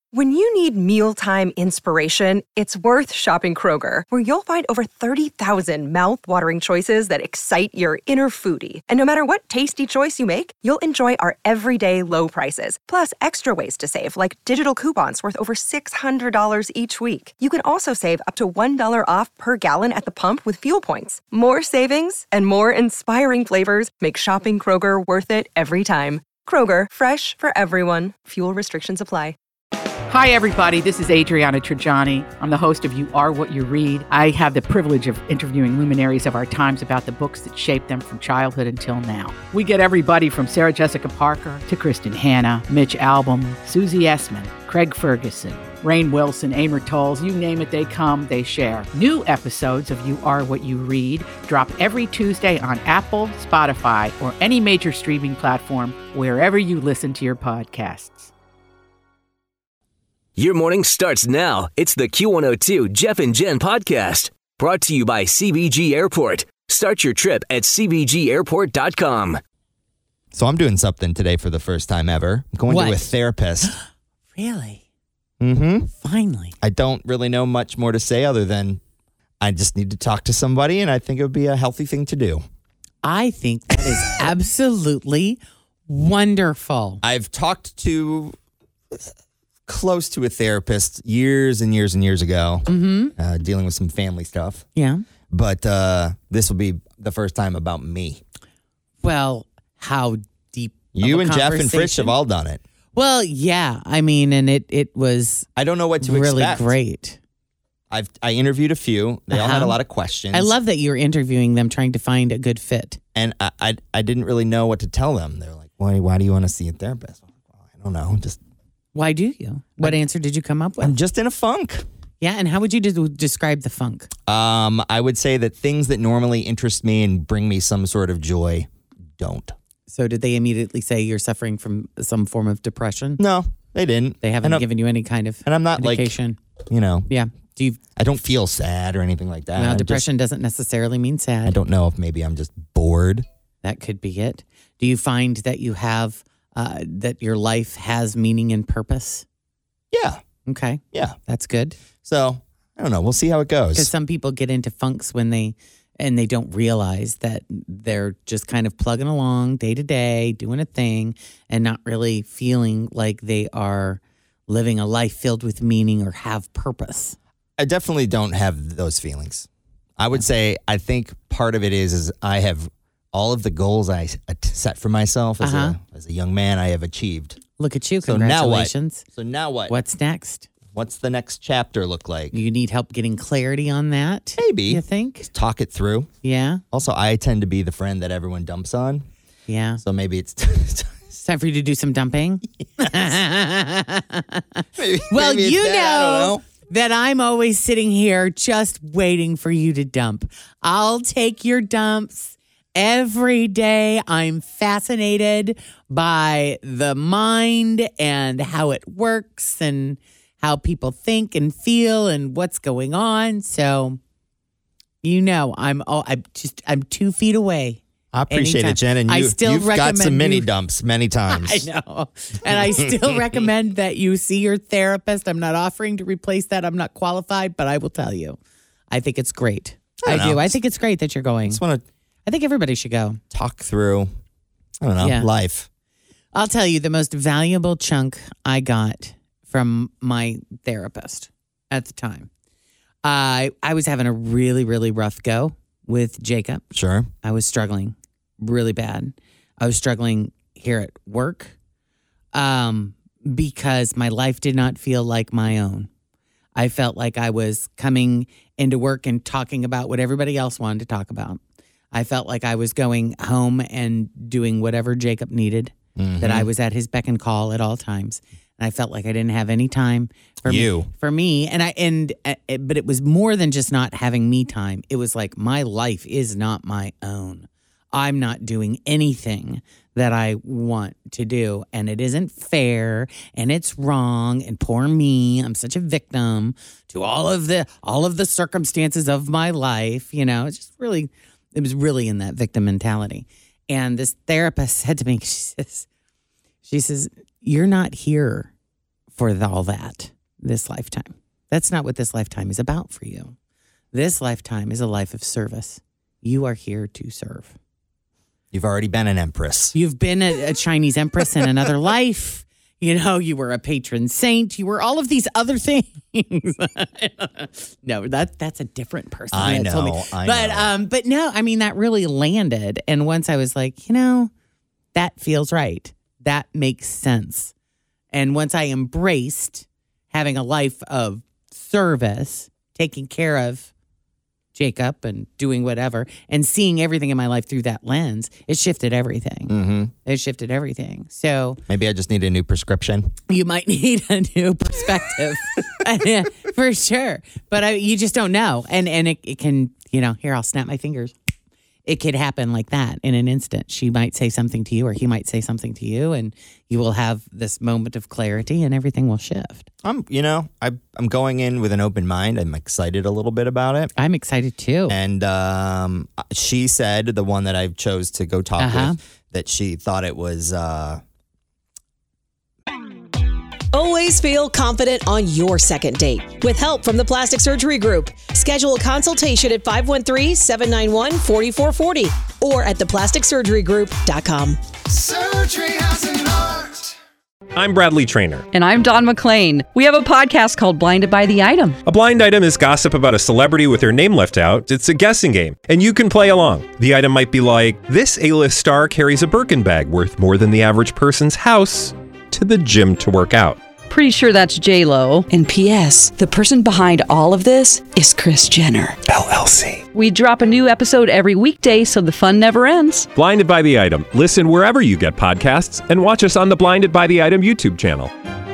When you need mealtime inspiration, it's worth shopping Kroger, where you'll find over 30,000 mouth-watering choices that excite your inner foodie. And no matter what tasty choice you make, you'll enjoy our everyday low prices, plus extra ways to save, like digital coupons worth over $600 each week. You can also save up to $1 off per gallon at the pump with fuel points. More savings and more inspiring flavors make shopping Kroger worth it every time. Kroger, fresh for everyone. Fuel restrictions apply. Hi, everybody. This is Adriana Trajani. I'm the host of You Are What You Read. I have the privilege of interviewing luminaries of our times about the books that shaped them from childhood until now. We get everybody from Sarah Jessica Parker to Kristen Hanna, Mitch Albom, Susie Essman, Craig Ferguson, Rainn Wilson, Amor Tolls, you name it, they come, they share. New episodes of You Are What You Read drop every Tuesday on Apple, Spotify, or any major streaming platform wherever you listen to your podcasts. Your morning starts now. It's the Q102 Jeff and Jen podcast, brought to you by CBG Airport. Start your trip at CBGAirport.com. So I'm doing something today for the first time ever. I'm going to a therapist. Really? Mm-hmm. Finally. I don't really know much more to say other than I just need to talk to somebody, and I think it would be a healthy thing to do. I think that is absolutely wonderful. I've talked to close to a therapist years and years and years ago, dealing with some family stuff. Yeah. But this will be the first time about me. Well, how deep? You and Jeff and Fritz have all done it. Well, yeah. I mean, and it was I don't know what to really expect. Great. I interviewed a few. They all had a lot of questions. I love that you were interviewing them, trying to find a good fit. And I didn't really know what to tell them. They're like, why do you want to see a therapist? I'm like, well, I don't know. Why do you? What answer did you come up with? I'm just in a funk. Yeah, and how would you describe the funk? I would say that things that normally interest me and bring me some sort of joy don't. So did they immediately say you're suffering from some form of depression? No, they didn't. They haven't given you any kind of and I'm not indication? Yeah. I don't feel sad or anything like that. Well, depression doesn't necessarily mean sad. I don't know if maybe I'm just bored. That could be it. Do you find that you have that your life has meaning and purpose? Yeah. Okay. Yeah. That's good. So, I don't know. We'll see how it goes. Because some people get into funks when they don't realize that they're just kind of plugging along day to day, doing a thing, and not really feeling like they are living a life filled with meaning or have purpose. I definitely don't have those feelings. I would say I think part of it is I have all of the goals I set for myself as a young man I have achieved. Look at you. So Congratulations. Now what? What's next? What's the next chapter look like? You need help getting clarity on that? Maybe. You think? Talk it through. Yeah. Also, I tend to be the friend that everyone dumps on. Yeah. So maybe it's time for you to do some dumping. maybe you that, know that I'm always sitting here just waiting for you to dump. I'll take your dumps every day. I'm fascinated by the mind and how it works and how people think and feel and what's going on. So, I'm 2 feet away. I appreciate anytime. it, Jen. And you've got some mini dumps many times. I know. And I still recommend that you see your therapist. I'm not offering to replace that. I'm not qualified, but I will tell you. I think it's great. I do. I think it's great that you're going. I think everybody should go. Talk through, life. I'll tell you, the most valuable chunk I got from my therapist at the time. I was having a really, really rough go with Jacob. Sure. I was struggling really bad. I was struggling here at work because my life did not feel like my own. I felt like I was coming into work and talking about what everybody else wanted to talk about. I felt like I was going home and doing whatever Jacob needed, that I was at his beck and call at all times. And I felt like I didn't have any time for me. But it was more than just not having me time. It was like my life is not my own. I'm not doing anything that I want to do. And it isn't fair and it's wrong. And poor me, I'm such a victim to all of the circumstances of my life. It's just really, it was really in that victim mentality. And this therapist said to me, she says, you're not here for all that this lifetime. That's not what this lifetime is about for you. This lifetime is a life of service. You are here to serve. You've already been an empress. You've been a Chinese empress in another life. You know, you were a patron saint. You were all of these other things. No, that's a different person. I know. But no, I mean, that really landed. And once I was like, you know, that feels right. That makes sense. And once I embraced having a life of service, taking care of Jacob and doing whatever and seeing everything in my life through that lens, it shifted everything. Mm-hmm. It shifted everything. So maybe I just need a new prescription. You might need a new perspective for sure. But you just don't know. And it can, you know, here, I'll snap my fingers. It could happen like that in an instant. She might say something to you or he might say something to you and you will have this moment of clarity and everything will shift. I'm going in with an open mind. I'm excited a little bit about it. I'm excited too. And she said, the one that I chose to go talk with, that she thought it was... Always feel confident on your second date. With help from the Plastic Surgery Group. Schedule a consultation at 513-791-4440 or at theplasticsurgerygroup.com. Surgery has an art. I'm Bradley Trainer. And I'm Don McClain. We have a podcast called Blinded by the Item. A blind item is gossip about a celebrity with their name left out. It's a guessing game, and you can play along. The item might be like, this A-list star carries a Birkin bag worth more than the average person's house to the gym to work out. Pretty sure that's J-Lo. And P.S. the person behind all of this is Kris Jenner, LLC. We drop a new episode every weekday so the fun never ends. Blinded by the Item. Listen wherever you get podcasts and watch us on the Blinded by the Item YouTube channel.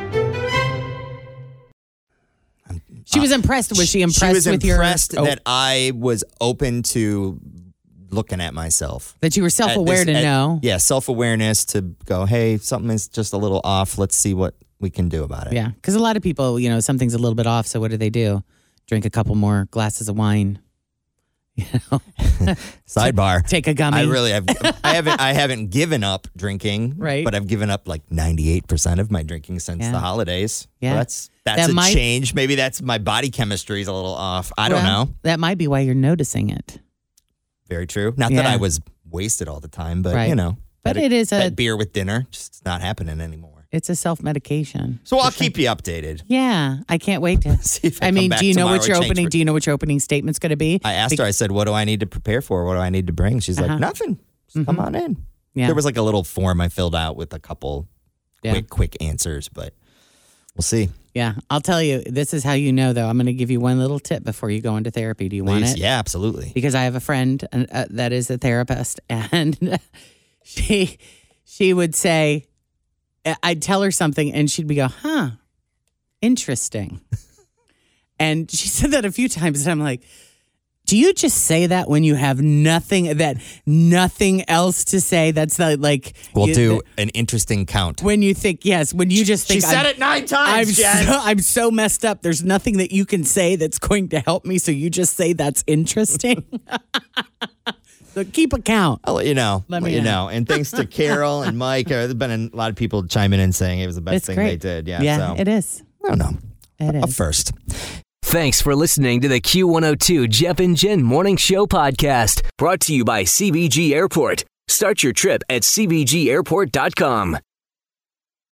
She was impressed. Was she impressed with your... She was impressed that I was open to looking at myself. That you were self-aware to know. Yeah, self-awareness to go, hey, something is just a little off. Let's see what we can do about it. Yeah, because a lot of people, you know, something's a little bit off. So what do? Drink a couple more glasses of wine. You know, sidebar. Take a gummy. I haven't given up drinking. Right. But I've given up like 98% of my drinking since the holidays. Yeah. So that's a change. Maybe that's my body chemistry is a little off. I don't know. That might be why you're noticing it. Very true. Not that I was wasted all the time, but you know. But it is that beer with dinner, just not happening anymore. It's a self-medication. So I'll keep you updated. Yeah, I can't wait to see if I mean, come back do you know tomorrow what your or change opening? for- Do you know what your opening statement's going to be? I asked her, I said, what do I need to prepare for? What do I need to bring? She's like, nothing. Just come on in. Yeah. There was like a little form I filled out with a couple quick answers, but we'll see. Yeah, I'll tell you, this is how you know, though. I'm going to give you one little tip before you go into therapy. Do you want it? Yeah, absolutely. Because I have a friend that is a therapist, and she would say, I'd tell her something, and she'd be go, huh, interesting. And she said that a few times, and I'm like, do you just say that when you have nothing else to say? That's like we'll do an interesting count. When you think, yes, when you just think she said it 9 times, Jen. I'm so messed up. There's nothing that you can say that's going to help me. So you just say that's interesting. So keep a count. I'll let you know. Let me know. And thanks to Carol and Mike. There's been a lot of people chiming in saying it was the best thing they did. Yeah, it is. I don't know. It is. Up first. Thanks for listening to the Q102 Jeff and Jen Morning Show podcast, brought to you by CBG Airport. Start your trip at CBGAirport.com.